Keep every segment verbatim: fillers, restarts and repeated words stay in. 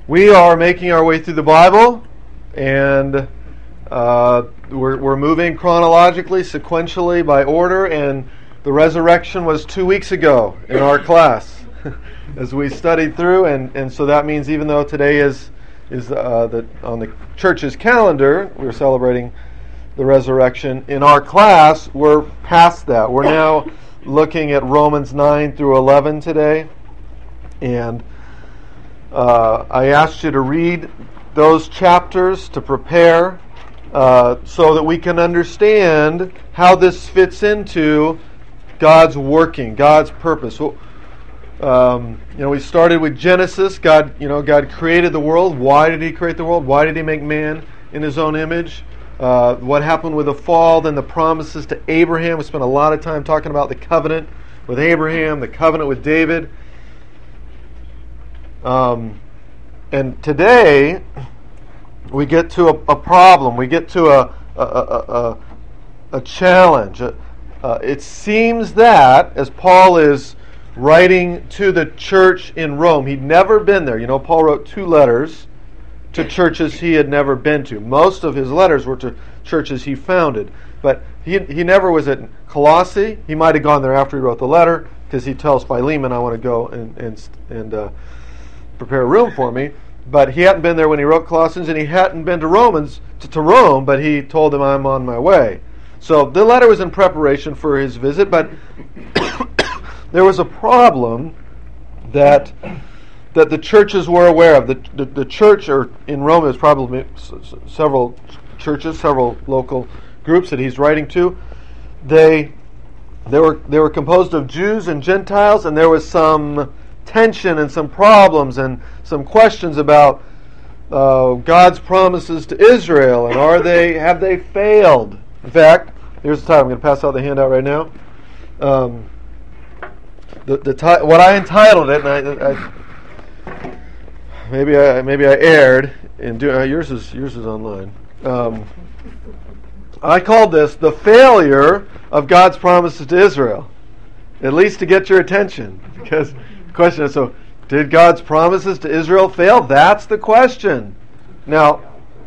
We are making our way through the Bible, and uh, we're, we're moving chronologically, sequentially, by order, and the resurrection was two weeks ago in our class as we studied through, and, and so that means even though today is is uh, the, on the church's calendar, we're celebrating the resurrection, in our class, we're past that. We're now looking at Romans nine through eleven today, and Uh, I asked you to read those chapters to prepare uh, so that we can understand how this fits into God's working, God's purpose. So, um, you know, we started with Genesis. God, you know, God created the world. Why did He create the world? Why did He make man in His own image? Uh, what happened with the fall? Then the promises to Abraham. We spent a lot of time talking about the covenant with Abraham, the covenant with David. Um, and today we get to a, a problem. We get to a a, a, a, a challenge. Uh, it seems that as Paul is writing to the church in Rome, he'd never been there. You know, Paul wrote two letters to churches he had never been to. Most of his letters were to churches he founded, but he he never was at Colossae. He might have gone there after he wrote the letter, because he tells Philemon, "I want to go and and and." Uh, prepare a room for me," but he hadn't been there when he wrote Colossians, and he hadn't been to Romans to, to Rome, but he told them, "I'm on my way." So the letter was in preparation for his visit, but there was a problem that that the churches were aware of. The, the, the church, or in Rome, there's probably several churches, several local groups that he's writing to. They they were they were composed of Jews and Gentiles, and there was some tension and some problems and some questions about uh, God's promises to Israel, and are they have they failed? In fact, here's the time. I'm going to pass out the handout right now. Um, the the ti- what I entitled it, and I, I maybe I maybe I erred in doing. Uh, yours is yours is online. Um, I called this "The Failure of God's Promises to Israel," at least to get your attention, because question is, so did God's promises to Israel fail? That's the question. Now,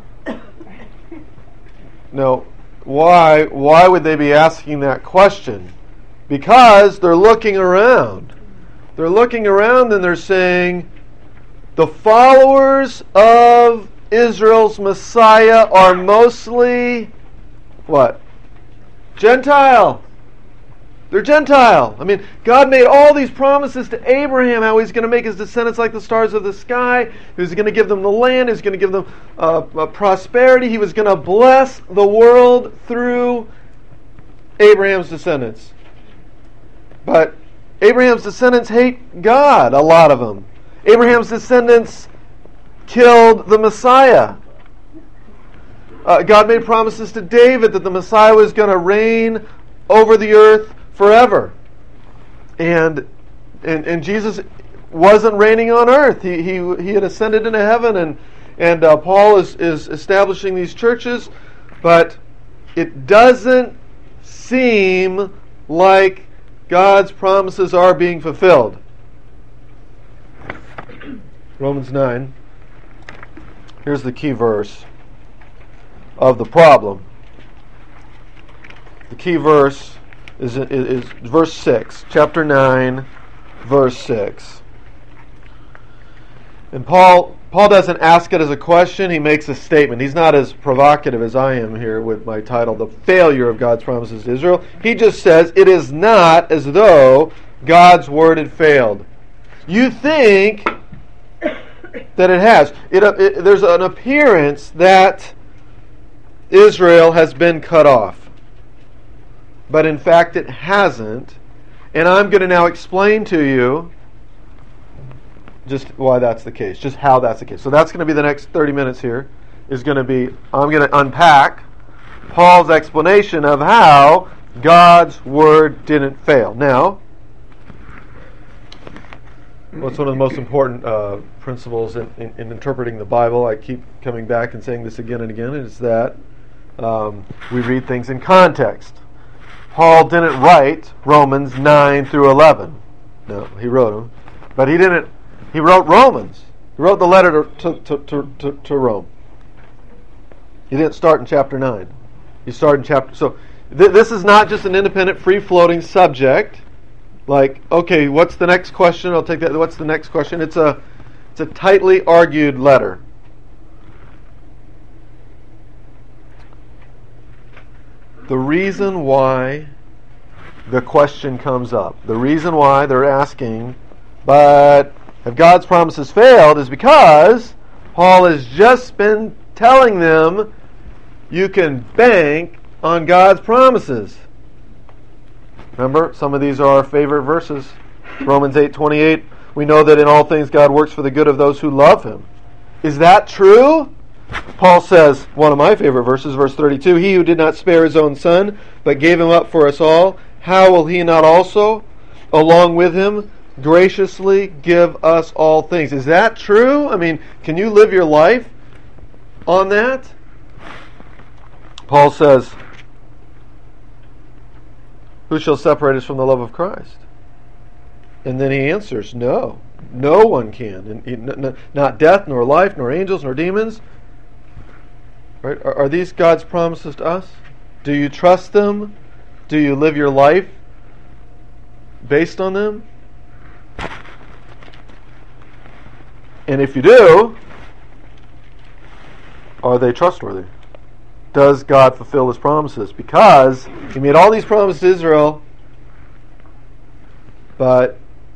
no, why why would they be asking that question? Because they're looking around. They're looking around and they're saying, the followers of Israel's Messiah are mostly what? Gentile. They're Gentile. I mean, God made all these promises to Abraham, how He's going to make his descendants like the stars of the sky. He was going to give them the land. He was going to give them uh, uh, prosperity. He was going to bless the world through Abraham's descendants. But Abraham's descendants hate God, a lot of them. Abraham's descendants killed the Messiah. Uh, God made promises to David that the Messiah was going to reign over the earth forever, and, and and Jesus wasn't reigning on earth. He he he had ascended into heaven, and and uh, Paul is is establishing these churches, but it doesn't seem like God's promises are being fulfilled. Romans nine. Here's the key verse of the problem. The key verse is, is, is verse six, chapter nine, verse six. And Paul Paul doesn't ask it as a question, he makes a statement. He's not as provocative as I am here with my title, "The Failure of God's Promises to Israel." He just says, it is not as though God's word had failed. You think that it has. It, it, there's an appearance that Israel has been cut off. But in fact it hasn't, and I'm going to now explain to you just why that's the case, just how that's the case. So that's going to be the next thirty minutes here, is going to be, I'm going to unpack Paul's explanation of how God's word didn't fail. Now, what's one of the most important uh, principles in, in, in interpreting the Bible? I keep coming back and saying this again and again, is that um, we read things in context. Paul didn't write Romans nine through eleven. No, he wrote them. But he didn't, he wrote Romans. He He wrote the letter to, to, to, to, to Rome. He didn't start in chapter nine. He started in chapter... So th- this is not just an independent, free-floating subject. Like, okay, what's the next question? I'll take that. What's the next question? It's a, it's a tightly argued letter. The reason why the question comes up, the reason why they're asking, but have God's promises failed, is because Paul has just been telling them you can bank on God's promises. Remember, some of these are our favorite verses. Romans eight twenty-eight, we know that in all things God works for the good of those who love Him. Is that true? Paul says, one of my favorite verses, verse thirty-two, He who did not spare His own Son, but gave Him up for us all, how will He not also, along with Him, graciously give us all things? Is that true? I mean, can you live your life on that? Paul says, who shall separate us from the love of Christ? And then he answers, no, no one can. And not death, nor life, nor angels, nor demons. Right? Are, are these God's promises to us? Do you trust them? Do you live your life based on them? And if you do, are they trustworthy? Does God fulfill His promises? Because He made all these promises to Israel, but,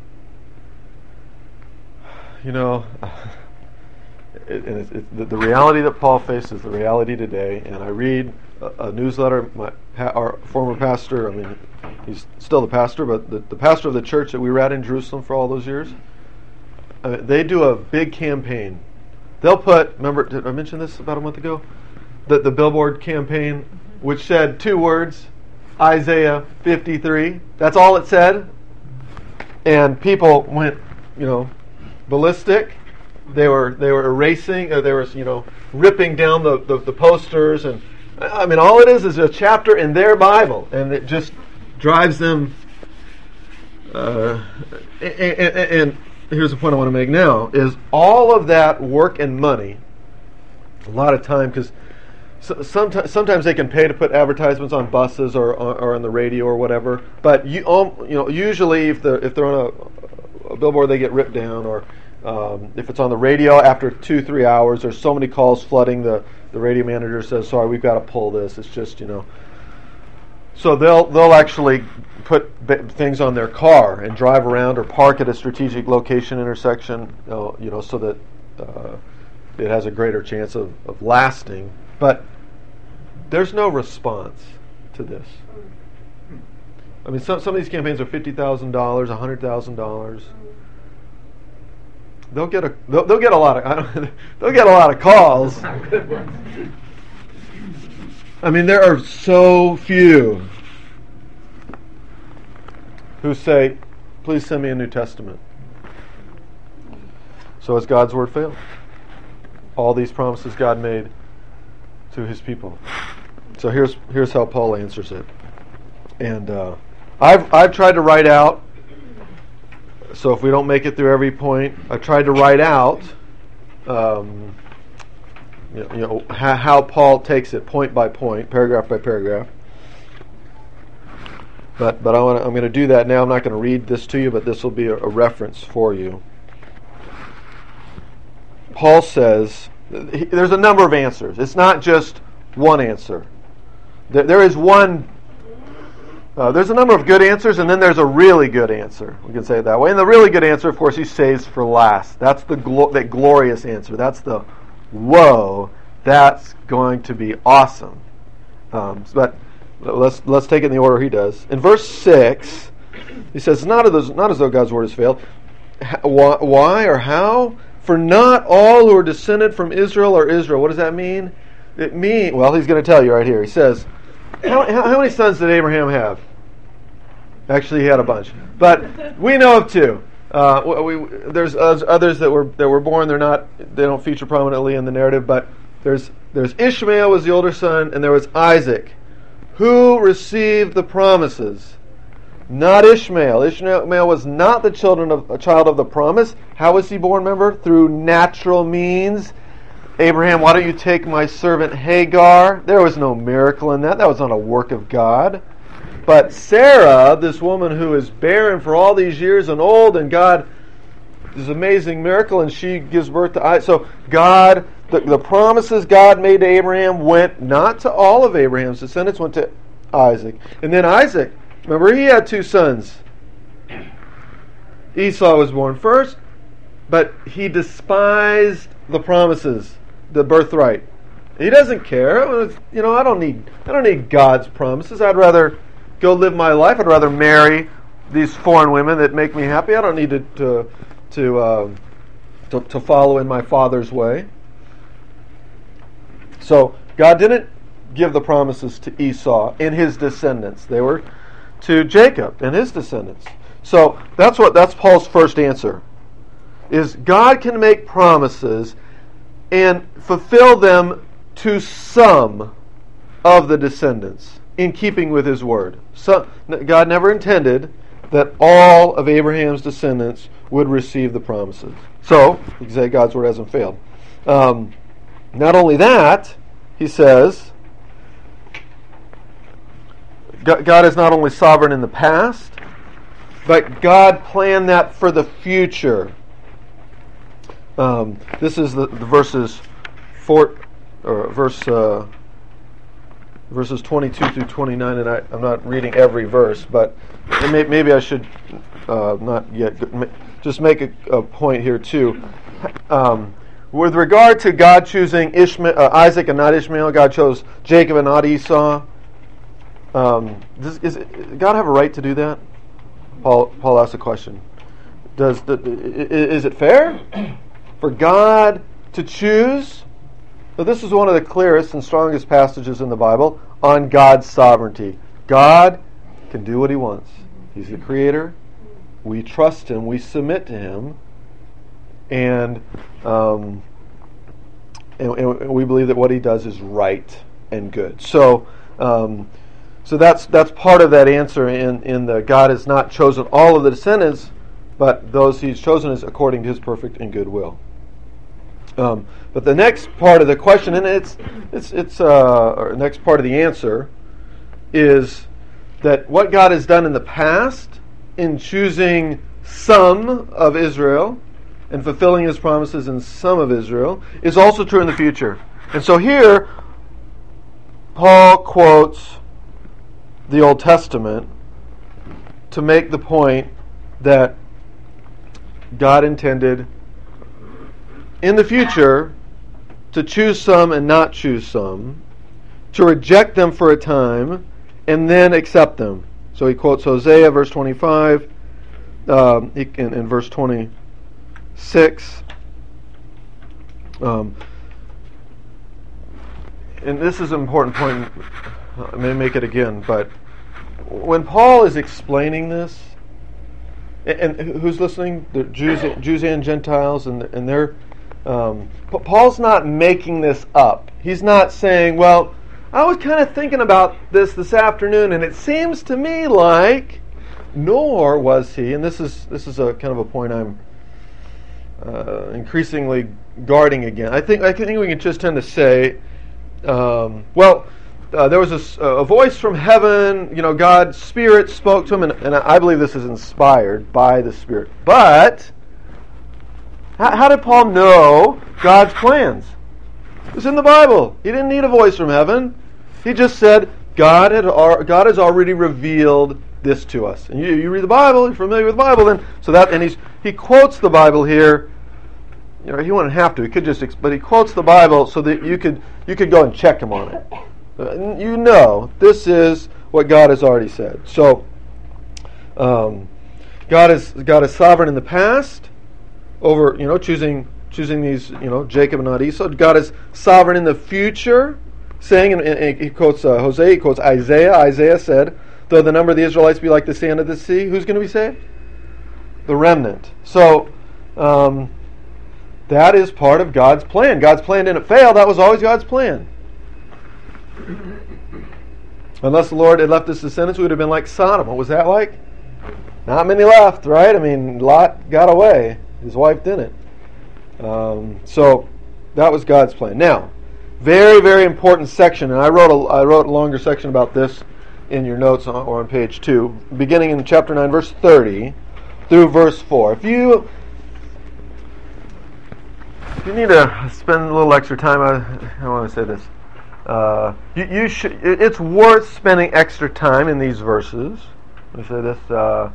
you know, it, and it's, it's the, the reality that Paul faces, the reality today, and I read a, a newsletter, my, our former pastor, I mean, he's still the pastor, but the, the pastor of the church that we were at in Jerusalem for all those years, uh, they do a big campaign. They'll put, remember, did I mention this about a month ago? The, the billboard campaign, which said two words, Isaiah fifty-three. That's all it said. And people went, you know, ballistic. They were they were erasing, or they were, you know, ripping down the, the, the posters. And I mean, all it is is a chapter in their Bible, and it just drives them. Uh, and, and, and here's the point I want to make now: is all of that work and money, a lot of time, because So sometimes, sometimes they can pay to put advertisements on buses or or on the radio or whatever. But you, um, you know, usually if they're if they're on a, a billboard, they get ripped down. Or um, if it's on the radio, after two three hours, there's so many calls flooding. The, the radio manager says, "Sorry, we've got to pull this. It's just, you know." So they'll they'll actually put b- things on their car and drive around or park at a strategic location intersection, uh, you know, so that uh, it has a greater chance of, of lasting. But there's no response to this. I mean, some some of these campaigns are fifty thousand dollars, a hundred thousand dollars. They'll get a they'll, they'll get a lot of I don't, they'll get a lot of calls. I mean, there are so few who say, "Please send me a New Testament." So has God's word failed? All these promises God made to His people. So here's here's how Paul answers it. And uh, I've I've tried to write out. So if we don't make it through every point, I tried to write out, um, you know, you know how, how Paul takes it point by point, paragraph by paragraph. But but I want I'm going to do that now. I'm not going to read this to you, but this will be a, a reference for you. Paul says he, there's a number of answers. It's not just one answer. There, there is one. Uh, there's a number of good answers, and then there's a really good answer. We can say it that way. And the really good answer, of course, he saves for last. That's the glo- that glorious answer. That's the whoa. That's going to be awesome. Um, but let's let's take it in the order he does. In verse six, he says, "Not as not as though God's word has failed. Why, why or how? For not all who are descended from Israel are Israel." What does that mean? It mean well, he's going to tell you right here. He says, How, how, how many sons did Abraham have? Actually, he had a bunch, but we know of two. Uh, we, we, there's others that were that were born. They're not. They don't feature prominently in the narrative. But there's there's Ishmael was the older son, and there was Isaac, who received the promises. not Ishmael. Ishmael was not the children of a child of the promise. How was he born, remember? Through natural means. Abraham, why don't you take my servant Hagar? There was no miracle in that. That was not a work of God. But Sarah, this woman who is barren for all these years and old, and God, this amazing miracle, and she gives birth to Isaac. So God, the, the promises God made to Abraham went not to all of Abraham's descendants, went to Isaac. And then Isaac, remember he had two sons. Esau was born first, but he despised the promises, the birthright. He doesn't care. You know, I don't need I don't need God's promises. I'd rather go live my life. I'd rather marry these foreign women that make me happy. I don't need to to to, uh, to, to follow in my father's way. So God didn't give the promises to Esau and his descendants. They were to Jacob and his descendants. So that's what that's Paul's first answer. Is God can make promises and fulfill them to some of the descendants in keeping with his word. So, God never intended that all of Abraham's descendants would receive the promises. So, you can say God's word hasn't failed. Um, not only that, he says, God is not only sovereign in the past, but God planned that for the future. Um, this is the, the verses four, or verse uh, verses twenty-two through twenty-nine, and I, I'm not reading every verse, but may, maybe I should uh, not yet just make a, a point here too. Um, with regard to God choosing Ishmael, uh, Isaac and not Ishmael, God chose Jacob and not Esau. Um, does is it, God have a right to do that? Paul Paul asked a question. Does the, is it fair for God to choose? So this is one of the clearest and strongest passages in the Bible on God's sovereignty. God can do what he wants. He's the creator. We trust him. We submit to him. And, um, and, and we believe that what he does is right and good. So um, so that's that's part of that answer in, in the God has not chosen all of the descendants, but those he's chosen is according to his perfect and good will. Um, but the next part of the question, and it's it's it's uh, or next part of the answer, is that what God has done in the past in choosing some of Israel and fulfilling his promises in some of Israel is also true in the future. And so here, Paul quotes the Old Testament to make the point that God intended in the future to choose some and not choose some, to reject them for a time, and then accept them. So he quotes Hosea, verse twenty-five, um, in, in verse twenty-six. Um, and this is an important point. I may make it again, but when Paul is explaining this, and, and who's listening? The Jews, Jews and Gentiles, and and they're Um, but Paul's not making this up. He's not saying, well, I was kind of thinking about this this afternoon, and it seems to me like, nor was he, and this is this is a kind of a point I'm uh, increasingly guarding again. I think I think we can just tend to say, um, well, uh, there was a, a voice from heaven, you know, God's Spirit spoke to him, and, and I believe this is inspired by the Spirit. But How, how did Paul know God's plans? It was in the Bible. He didn't need a voice from heaven. He just said, God had God has already revealed this to us. And you, you read the Bible, you're familiar with the Bible, then so that and he's he quotes the Bible here. You know, he wouldn't have to. He could just, but he quotes the Bible so that you could you could go and check him on it. You know, this is what God has already said. So, um, God is God is sovereign in the past. Over, you know, choosing choosing these, you know, Jacob and not Esau. God is sovereign in the future, saying, and, and he quotes uh, Hosea, he quotes Isaiah. Isaiah said, though the number of the Israelites be like the sand of the sea, who's going to be saved? The remnant. So, um, that is part of God's plan. God's plan didn't fail. That was always God's plan. Unless the Lord had left his descendants, we would have been like Sodom. What was that like? Not many left, right? I mean, Lot got away. His wife didn't. Um, so that was God's plan. Now, very, very important section, and I wrote a, I wrote a longer section about this in your notes on, or on page two, beginning in chapter nine, verse thirty, through verse four. If you if you need to spend a little extra time, I, I want to say this. Uh, you, you should. It's worth spending extra time in these verses. Let me say this. Uh,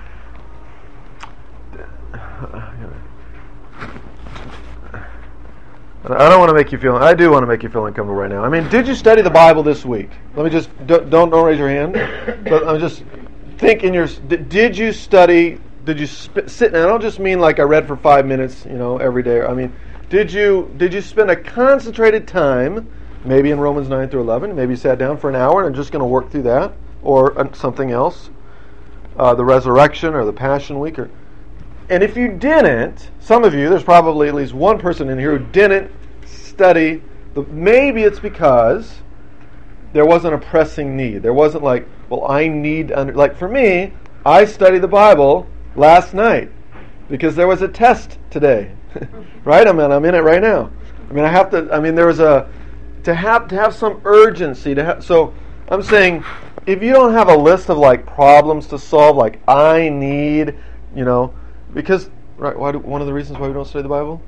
I don't want to make you feel. I do want to make you feel uncomfortable right now. I mean, did you study the Bible this week? Let me just don't don't, don't raise your hand. But I'm just think in your. Did you study? Did you sp- sit? And I don't just mean like I read for five minutes, you know, every day. I mean, did you did you spend a concentrated time? Maybe in Romans nine through eleven. Maybe you sat down for an hour and I'm just going to work through that, or uh, something else, uh, the resurrection or the Passion Week. Or, and if you didn't, some of you, there's probably at least one person in here who didn't study. The, maybe it's because there wasn't a pressing need. There wasn't like, well, I need under. Like for me, I studied the Bible last night because there was a test today, right? I mean, I'm in it right now. I mean, I have to. I mean, there was a. To have to have some urgency to have, so I'm saying if you don't have a list of like problems to solve, like I need, you know, because right, why do, one of the reasons why we don't study the Bible,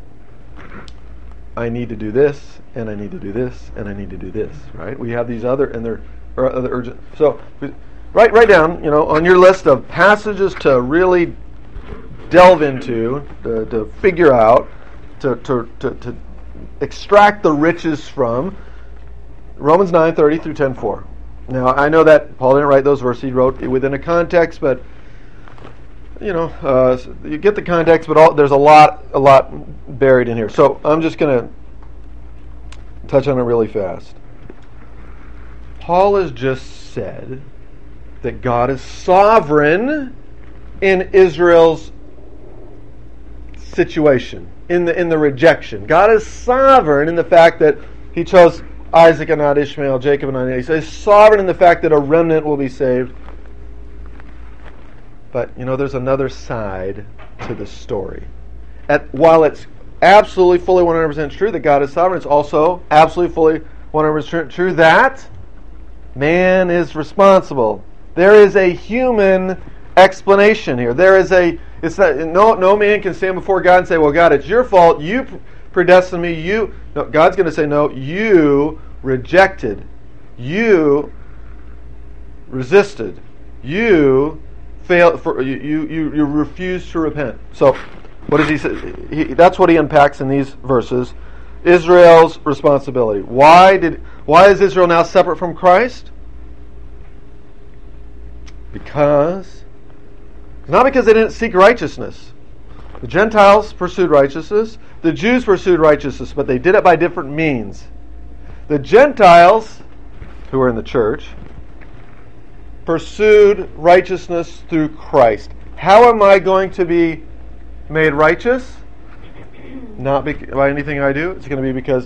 I need to do this and I need to do this and I need to do this, right? We have these other and they're or other urgent. So write write down, you know, on your list of passages to really delve into, to, to figure out, to to to. to extract the riches from Romans nine thirty through ten four. Now I know that Paul didn't write those verses; he wrote it within a context, but you know uh, you get the context. But all, there's a lot, a lot buried in here. So I'm just going to touch on it really fast. Paul has just said that God is sovereign in Israel's situation. In the in the rejection. God is sovereign in the fact that He chose Isaac and not Ishmael, Jacob and not Esau. He's sovereign in the fact that a remnant will be saved. But, you know, there's another side to the story. At, while it's absolutely fully one hundred percent true that God is sovereign, it's also absolutely fully one hundred percent true that man is responsible. There is a human explanation here. There is a It's not, no no man can stand before God and say, well, God, it's your fault. You predestined me. You no, God's going to say, no, you rejected. You resisted. You failed. For, you, you, you refused to repent. So what does he say? He, that's what he unpacks in these verses. Israel's responsibility. Why did why is Israel now separate from Christ? Because Not because they didn't seek righteousness. The Gentiles pursued righteousness. The Jews pursued righteousness, but they did it by different means. The Gentiles, who were in the church, pursued righteousness through Christ. How am I going to be made righteous? Not by anything I do. It's going to be because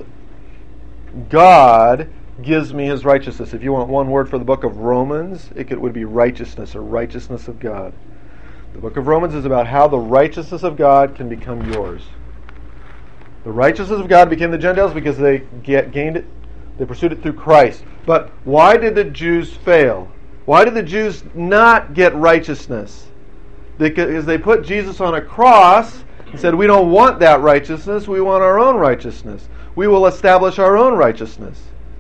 God gives me His righteousness. If you want one word for the book of Romans, it could, would be righteousness or righteousness of God. The book of Romans is about how the righteousness of God can become yours. The righteousness of God became the Gentiles because they get, gained it, they pursued it through Christ. But why did the Jews fail? Why did the Jews not get righteousness? Because they put Jesus on a cross and said, we don't want that righteousness, we want our own righteousness. We will establish our own righteousness.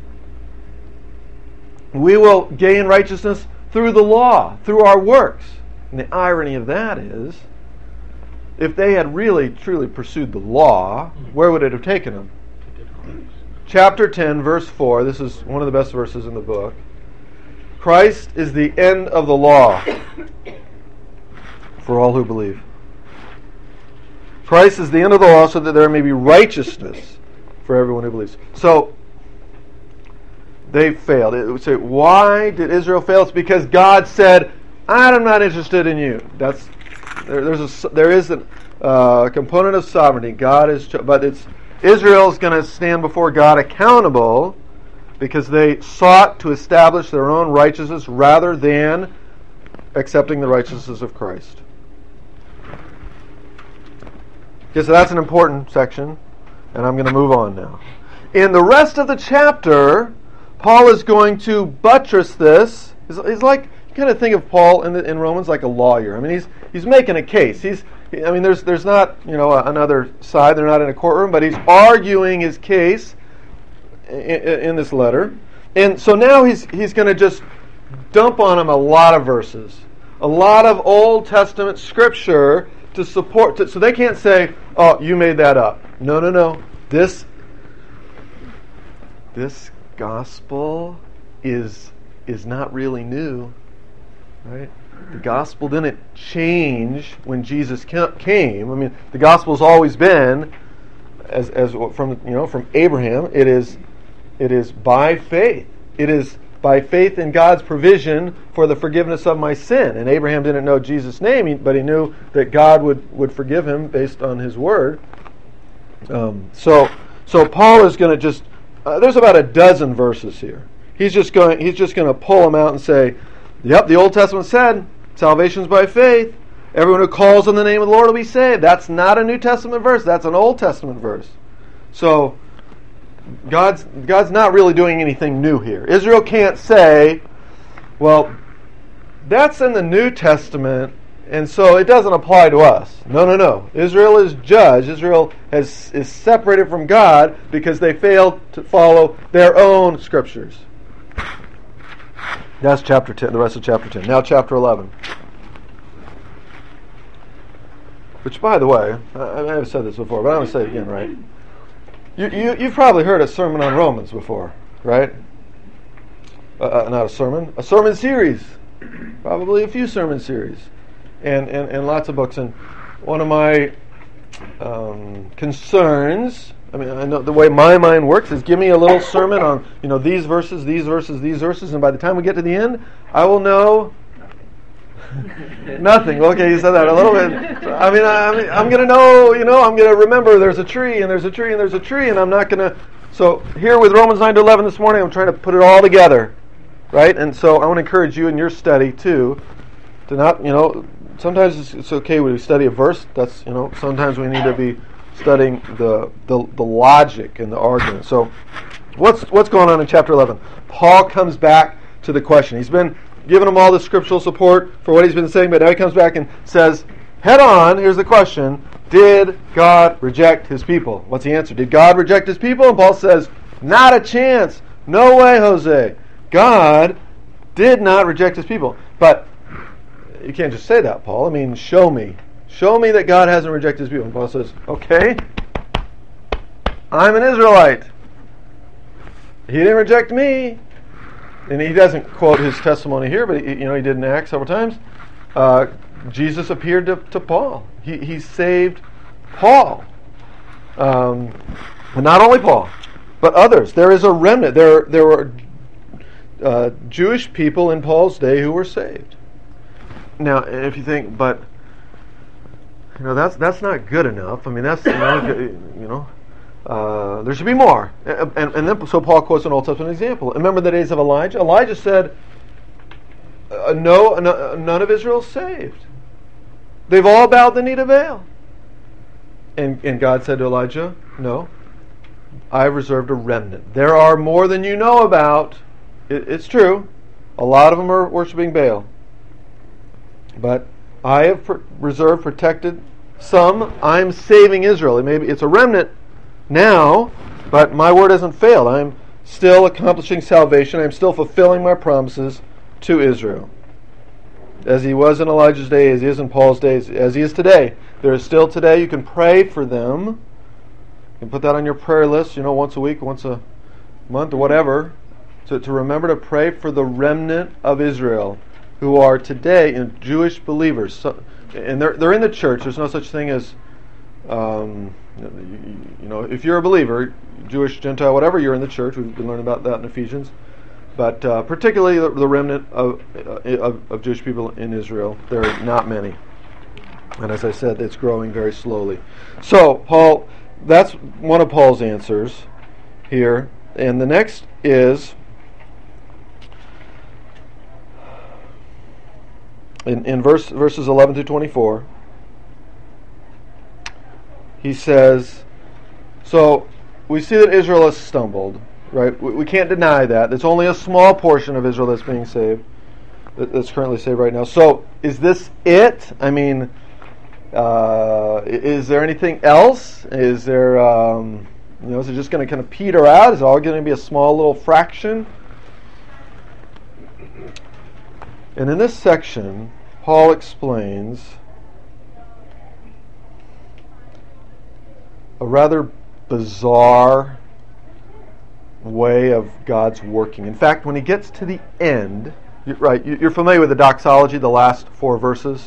We will gain righteousness through the law, through our works. And the irony of that is, if they had really, truly pursued the law, where would it have taken them? Chapter ten, verse four, this is one of the best verses in the book. Christ is the end of the law for all who believe. Christ is the end of the law so that there may be righteousness for everyone who believes. So, they failed. It would say, why did Israel fail? It's because God said, I'm not interested in you. That's there, there's a there is a uh, component of sovereignty. God is, but it's Israel's going to stand before God accountable because they sought to establish their own righteousness rather than accepting the righteousness of Christ. Okay, so that's an important section, and I'm going to move on now. In the rest of the chapter, Paul is going to buttress this. He's, he's like, you kind of think of Paul in, the, in Romans like a lawyer. I mean, he's he's making a case. He's, I mean, there's there's not you know another side. They're not in a courtroom, but he's arguing his case in, in this letter. And so now he's he's going to just dump on them a lot of verses, a lot of Old Testament scripture to support. To, so they can't say, "Oh, you made that up." No, no, no. This this gospel is is not really new, right? The gospel didn't change when Jesus came. I mean, the gospel's always been, as as from you know from Abraham. It is it is by faith. It is by faith in God's provision for the forgiveness of my sin. And Abraham didn't know Jesus' name, but he knew that God would, would forgive him based on His word. Um, so so Paul is going to just uh, there's about a dozen verses here. He's just going he's just going to pull them out and say, "Yep, the Old Testament said salvation's by faith. Everyone who calls on the name of the Lord will be saved." That's not a New Testament verse. That's an Old Testament verse. So God's God's not really doing anything new here. Israel can't say, "Well, that's in the New Testament, and so it doesn't apply to us." No, no, no. Israel is judged. Israel has is separated from God because they failed to follow their own scriptures. That's chapter ten. The rest of chapter ten. Now chapter eleven. Which, by the way, I, I have said this before, but I'm going to say it again, right? You, you, you've probably heard a sermon on Romans before, right? Uh, not a sermon, a sermon series. Probably a few sermon series. And, and, and lots of books. And one of my um, concerns, I mean, I know the way my mind works is give me a little sermon on, you know, these verses, these verses, these verses, and by the time we get to the end, I will know nothing. Okay, you said that a little bit. I mean, I, I mean I'm going to know, you know, I'm going to remember there's a tree, and there's a tree, and there's a tree, and I'm not going to... So here with Romans nine to eleven this morning, I'm trying to put it all together, right? And so I want to encourage you in your study, too, to not, you know, sometimes it's, it's okay when we study a verse. That's, you know, sometimes we need to be studying the the, the logic and the argument. So what's what's going on in chapter eleven? Paul comes back to the question. He's been giving them all the scriptural support for what he's been saying, but now he comes back and says, head on, here's the question, did God reject His people? What's the answer? Did God reject His people? And Paul says, not a chance. No way, Jose. God did not reject His people. But you can't just say that, Paul. I mean, show me. Show me that God hasn't rejected His people. And Paul says, okay, I'm an Israelite. He didn't reject me. And he doesn't quote his testimony here, but he, you know he did in Acts several times. Uh, Jesus appeared to, to Paul. He he saved Paul, um, and not only Paul, but others. There is a remnant. There there were uh, Jewish people in Paul's day who were saved. Now, if you think, but you know that's that's not good enough. I mean, that's you know. You know Uh, there should be more. And, and, and then, so Paul quotes an Old Testament example. Remember the days of Elijah? Elijah said, uh, no, no, none of Israel is saved. They've all bowed the knee to Baal. And, and God said to Elijah, no, I've reserved a remnant. There are more than you know about. It, it's true. A lot of them are worshiping Baal. But I have pr- reserved, protected some. I'm saving Israel. It may be, it's a remnant now, but my word hasn't failed. I'm still accomplishing salvation. I'm still fulfilling my promises to Israel. As he was in Elijah's day, as he is in Paul's days, as he is today. There is still today. You can pray for them. You can put that on your prayer list, you know, once a week, once a month, or whatever, to, to remember to pray for the remnant of Israel who are today you know, Jewish believers. So, and they're, they're in the church. There's no such thing as... Um, You know, if you're a believer, Jewish, Gentile, whatever, you're in the church. We've been learning about that in Ephesians. But uh, particularly the, the remnant of, uh, of of Jewish people in Israel, there are not many. And as I said, it's growing very slowly. So, Paul, that's one of Paul's answers here. And the next is, in, in verse verses eleven through twenty-four, he says, so we see that Israel has stumbled, right? We, we can't deny that. There's only a small portion of Israel that's being saved, that, that's currently saved right now. So is this it? I mean, uh, is there anything else? Is there, um, you know, is it just going to kind of peter out? Is it all going to be a small little fraction? And in this section, Paul explains a rather bizarre way of God's working. In fact, when he gets to the end, you're, right, you're familiar with the doxology, the last four verses?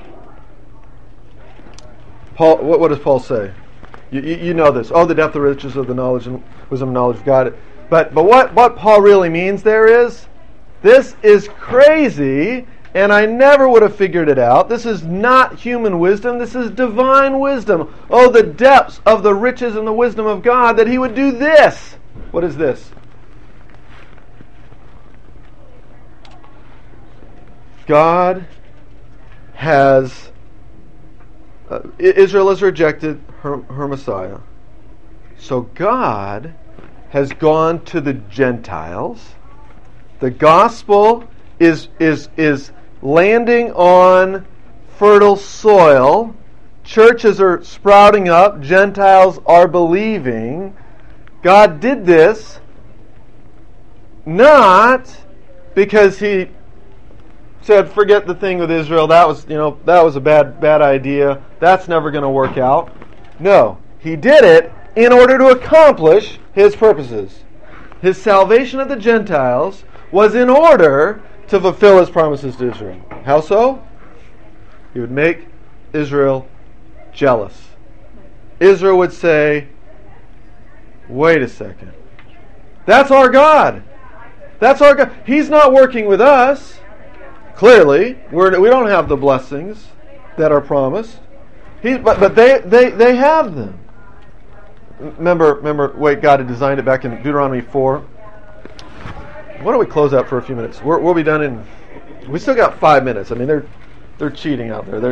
Paul, what, what does Paul say? You, you, you know this. Oh, the depth of riches of the knowledge and wisdom and knowledge of God. But but what, what Paul really means there is, this is crazy, and I never would have figured it out. This is not human wisdom. This is divine wisdom. Oh, the depths of the riches and the wisdom of God, that he would do this. What is this? God has, uh, Israel has rejected her, her Messiah. So God has gone to the Gentiles. The gospel is is is landing on fertile soil. Churches are sprouting up. Gentiles are believing. God did this not because he said, forget the thing with Israel. That was, you know, that was a bad bad idea. That's never going to work out. No, he did it in order to accomplish his purposes. His salvation of the Gentiles was in order to fulfill his promises to Israel. How so? He would make Israel jealous. Israel would say, wait a second. That's our God. That's our God. He's not working with us. Clearly, we're, we don't have the blessings that are promised. He, but but they, they, they have them. Remember, remember, wait, God had designed it back in Deuteronomy four. Why don't we close out for a few minutes? We're, we'll be done in. We still got five minutes. I mean, they're they're cheating out there. They're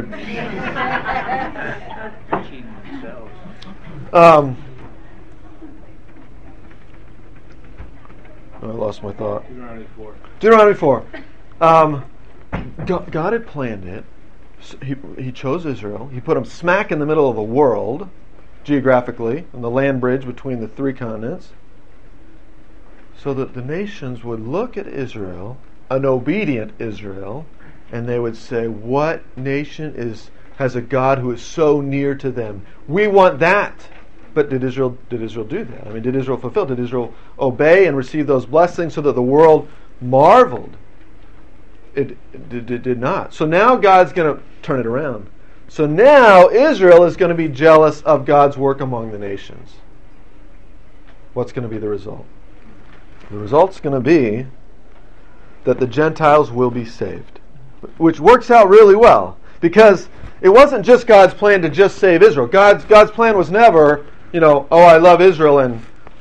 cheating themselves. Um, oh, I lost my thought. Deuteronomy four. Deuteronomy four. Um, God, God had planned it. He He chose Israel. He put them smack in the middle of the world, geographically, on the land bridge between the three continents, so that the nations would look at Israel, an obedient Israel, and they would say, what nation is has a God who is so near to them? We want that. But did Israel did Israel do that? I mean, did Israel fulfill? Did Israel obey and receive those blessings so that the world marveled? It, it, it did not. So now God's going to turn it around. So now Israel is going to be jealous of God's work among the nations. What's going to be the result? The result's going to be that the Gentiles will be saved, which works out really well, because it wasn't just God's plan to just save Israel. God's God's plan was never, you know, oh, I love Israel and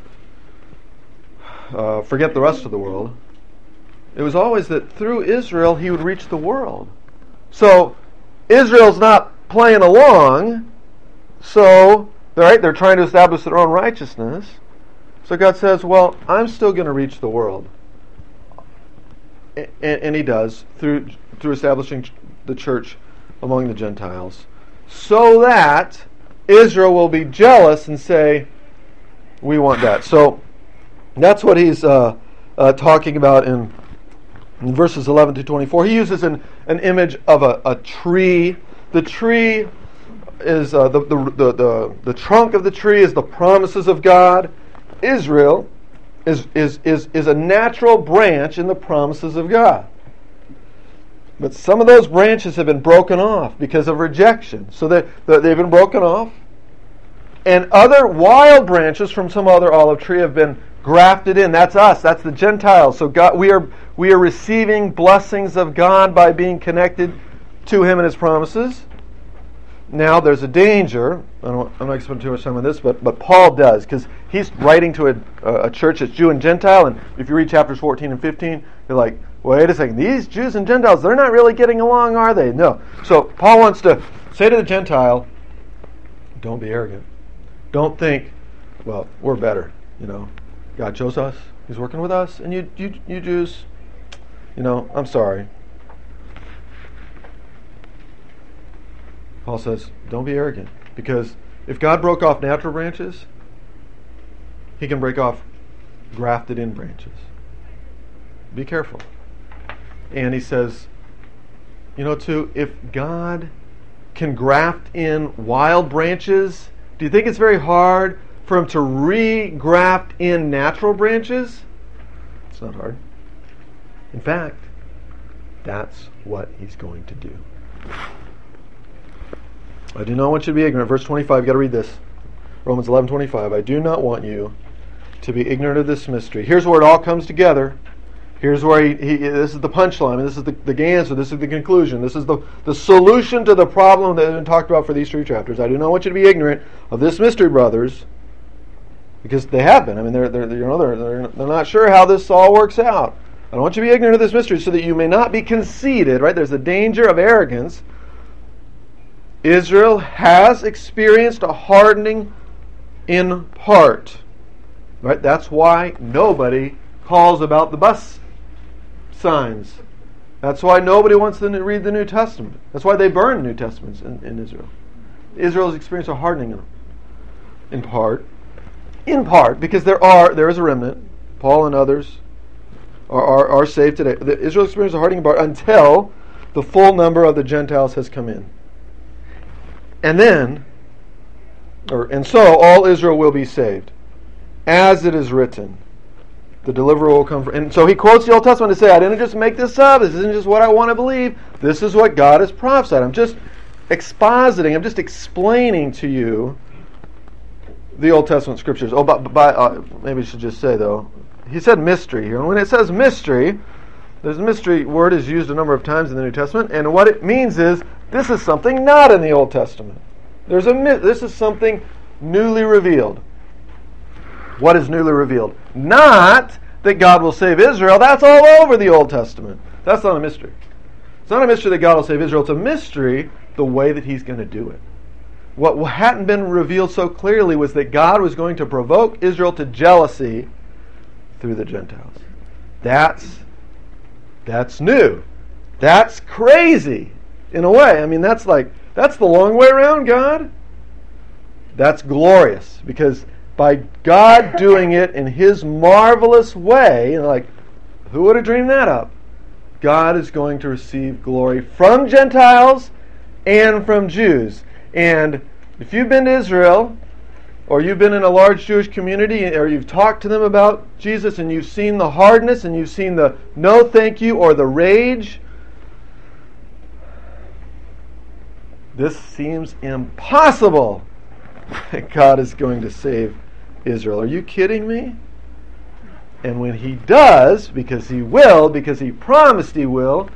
uh, forget the rest of the world. It was always that through Israel he would reach the world. So Israel's not playing along. So, right, they're trying to establish their own righteousness. So God says, well, I'm still going to reach the world. And, and he does, through through establishing the church among the Gentiles, so that Israel will be jealous and say, we want that. So that's what he's uh, uh, talking about in, in verses eleven to twenty-four. He uses an, an image of a, a tree. The tree is, uh, the, the, the, the, the trunk of the tree is the promises of God. Israel is, is, is, is a natural branch in the promises of God. But some of those branches have been broken off because of rejection. So they, they've been broken off. And other wild branches from some other olive tree have been grafted in. That's us. That's the Gentiles. So God, we are we are receiving blessings of God by being connected to Him and His promises. Now, there's a danger. I don't, I'm not going to spend too much time on this, but, but Paul does, because he's writing to a, a church that's Jew and Gentile, and if you read chapters fourteen and fifteen, you're like, wait a second, these Jews and Gentiles, they're not really getting along, are they? No. So Paul wants to say to the Gentile, don't be arrogant. Don't think, well, we're better. You know, God chose us. He's working with us. And you, you, you Jews, you know, I'm sorry. Paul says, don't be arrogant. Because if God broke off natural branches, He can break off grafted in branches. Be careful. And he says, you know, too, if God can graft in wild branches, do you think it's very hard for Him to re-graft in natural branches? It's not hard. In fact, that's what He's going to do. I do not want you to be ignorant. Verse twenty-five, you've got to read this. Romans eleven twenty-five. I do not want you to be ignorant of this mystery. Here's where it all comes together. Here's where he, he this is the punchline, and this is the, the answer, this is the conclusion, this is the, the solution to the problem that has been talked about for these three chapters. I do not want you to be ignorant of this mystery, brothers, because they have been. I mean, they're, they're you know they're, they're they're not sure how this all works out. I don't want you to be ignorant of this mystery, so that you may not be conceited. Right? There's a danger of arrogance. Israel has experienced a hardening in part. Right? That's why nobody calls about the bus signs. That's why nobody wants to read the New Testament. That's why they burn New Testaments in, in Israel. Israel has experienced a hardening in, in part. In part, because there are there is a remnant. Paul and others are, are, are saved today. The, Israel experienced a hardening in part until the full number of the Gentiles has come in. And then, or and so all Israel will be saved. As it is written, the deliverer will come. For, and so he quotes the Old Testament to say, I didn't just make this up. This isn't just what I want to believe. This is what God has prophesied. I'm just expositing. I'm just explaining to you the Old Testament scriptures. Oh, but, but uh, maybe I should just say, though, he said mystery here. And when it says mystery, there's a mystery word is used a number of times in the New Testament. And what it means is this is something not in the Old Testament. There's a This is something newly revealed. What is newly revealed? Not that God will save Israel. That's all over the Old Testament. That's not a mystery. It's not a mystery that God will save Israel. It's a mystery the way that He's going to do it. What hadn't been revealed so clearly was that God was going to provoke Israel to jealousy through the Gentiles. That's that's new. That's crazy in a way. I mean, that's like that's the long way around, God. That's glorious because by God doing it in His marvelous way, you know, like, who would have dreamed that up? God is going to receive glory from Gentiles and from Jews. And if you've been to Israel, or you've been in a large Jewish community, or you've talked to them about Jesus, and you've seen the hardness, and you've seen the no thank you, or the rage, this seems impossible that God is going to save Israel. Are you kidding me? And when He does, because He will, because He promised He will,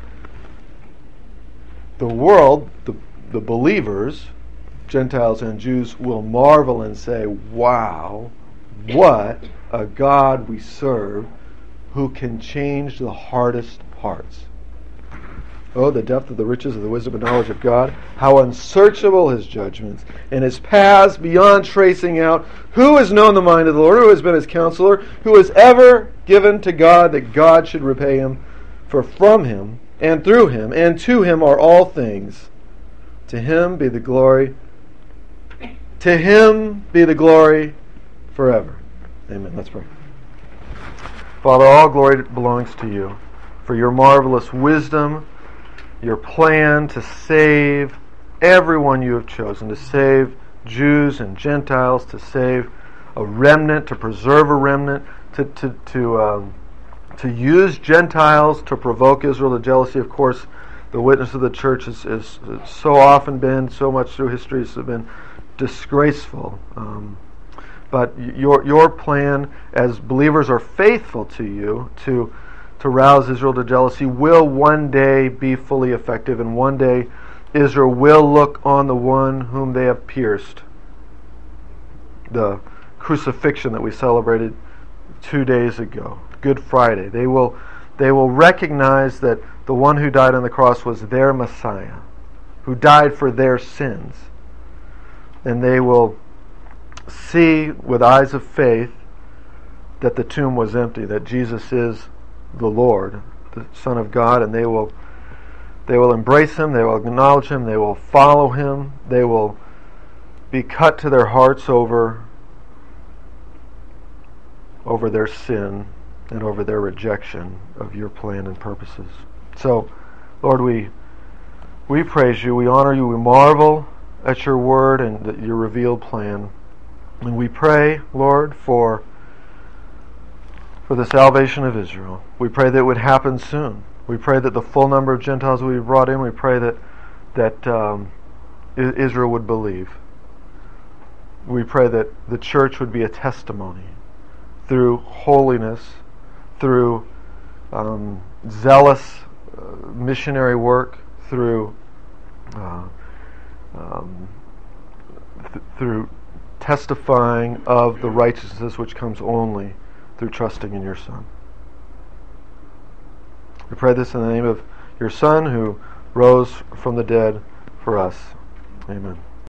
the world, the, the believers, Gentiles and Jews, will marvel and say, wow, what a God we serve who can change the hardest hearts. Oh, the depth of the riches of the wisdom and knowledge of God. How unsearchable His judgments, and His paths beyond tracing out. Who has known the mind of the Lord? Who has been His counselor? Who has ever given to God that God should repay him? For from Him, and through Him, and to Him are all things. To Him be the glory. To Him be the glory forever. Amen. Let's pray. Father, all glory belongs to You for Your marvelous wisdom, Your plan to save everyone You have chosen, to save Jews and Gentiles, to save a remnant, to preserve a remnant, to to to um, to use Gentiles to provoke Israel to jealousy. Of course, the witness of the church has is, is so often been, so much through history, has been disgraceful. Um, but your your plan, as believers are faithful to You, to to rouse Israel to jealousy, will one day be fully effective, and one day Israel will look on the one whom they have pierced. The crucifixion that we celebrated two days ago, Good Friday. They will They will recognize that the one who died on the cross was their Messiah, who died for their sins. And they will see with eyes of faith that the tomb was empty, that Jesus is the Lord, the Son of God, and they will they will embrace Him, they will acknowledge Him, they will follow Him, they will be cut to their hearts over over their sin and over their rejection of your plan and purposes. So, Lord, we we praise you, we honor you, we marvel at your word and your revealed plan. And we pray, Lord, for for the salvation of Israel. We pray that it would happen soon. We pray that the full number of Gentiles will be brought in. We pray that that um, Israel would believe. We pray that the church would be a testimony through holiness, through um, zealous uh, missionary work, through uh, um, th- through testifying of the righteousness which comes only through trusting in your Son. We pray this in the name of your Son who rose from the dead for us. Amen.